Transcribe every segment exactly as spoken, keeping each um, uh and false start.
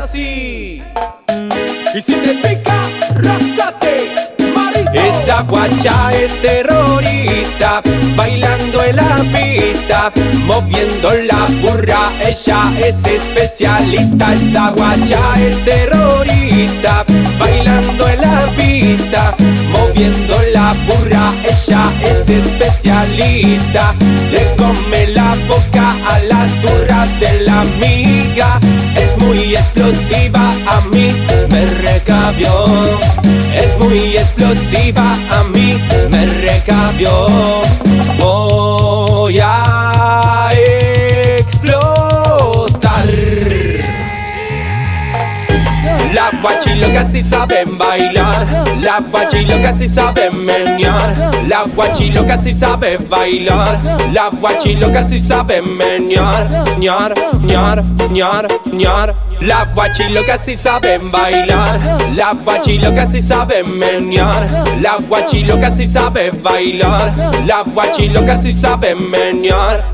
así. Y si te pica, ráscate, marito. Esa guacha es terrorista, bailando en la pista, moviendo la burra, ella es especialista. Esa guacha es terrorista, bailando en la pista, moviendo la burra, ella es especialista. Le come la boca a la turra de la amiga, es muy explosiva, a mí me recabió. Es muy explosiva, a mí me recabió. Voy a explotar. La guachilocas sí saben bailar, la guachilocas sí saben menear, la guachilocas sí saben bailar, la guachilocas sí saben menear, ñar, ñar, ñar, ñar. La guachilocas sí saben bailar, la guachilocas sí saben menear, la guachilocas sí saben bailar, la guachilocas sí saben menear.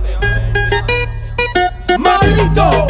¡Maldito!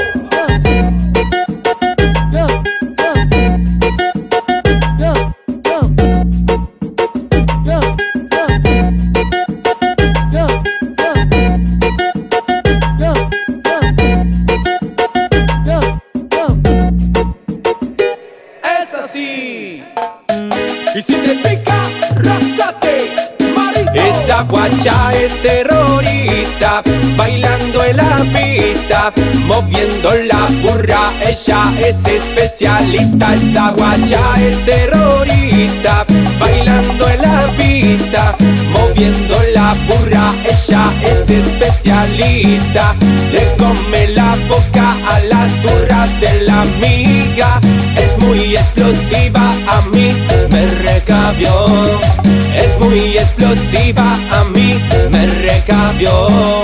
Así. Y si te pica, ráscate, marito. Esa guacha es terrorista, bailando en la pista, moviendo la burra, ella es especialista. Esa guacha es terrorista, bailando en la pista, moviendo la burra, ella es especialista. Le come la boca a la turra de la amiga, es muy explosiva, a mí me recabió. Es muy explosiva, a mí me recabió.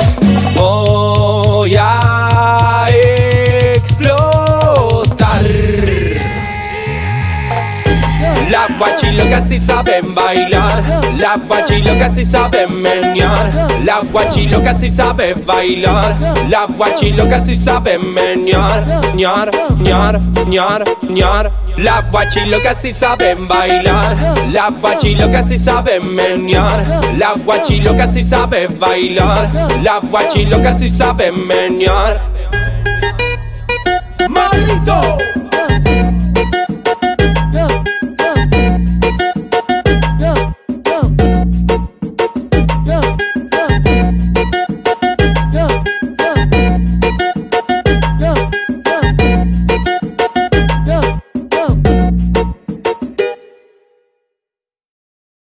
Voy a explotar. La guachilocas sí saben bailar, la guachilocas sí saben menear, la guachilocas sí saben bailar, la guachilocas sí saben menear, ñar, ñar, ñar, ñar. La guachilocas sí saben bailar, la guachilocas sí saben menear, la guachilocas sí saben bailar, la guachilocas sí saben menear.